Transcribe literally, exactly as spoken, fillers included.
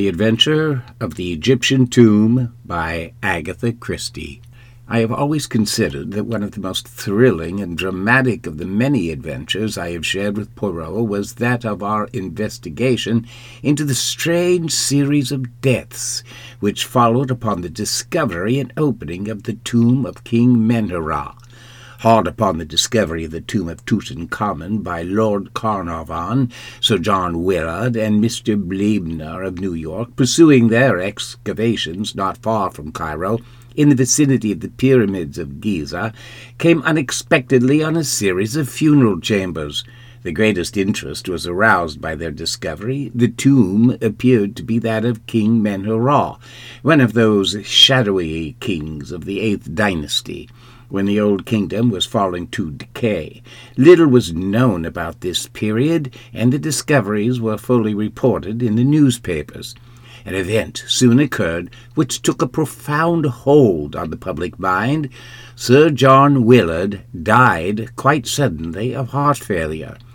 The Adventure of the Egyptian Tomb by Agatha Christie. I have always considered that one of the most thrilling and dramatic of the many adventures I have shared with Poirot was that of our investigation into the strange series of deaths which followed upon the discovery and opening of the tomb of King Menhir. Hard upon the discovery of the tomb of Tutankhamun by Lord Carnarvon, Sir John Willard, and Mister Bleibner of New York, pursuing their excavations not far from Cairo, in the vicinity of the pyramids of Giza, came unexpectedly on a series of funeral chambers. The greatest interest was aroused by their discovery. The tomb appeared to be that of King Menhir, one of those shadowy kings of the eighth dynasty, when the old kingdom was falling to decay. Little was known about this period, and the discoveries were fully reported in the newspapers. An event soon occurred which took a profound hold on the public mind. Sir John Willard died quite suddenly of heart failure.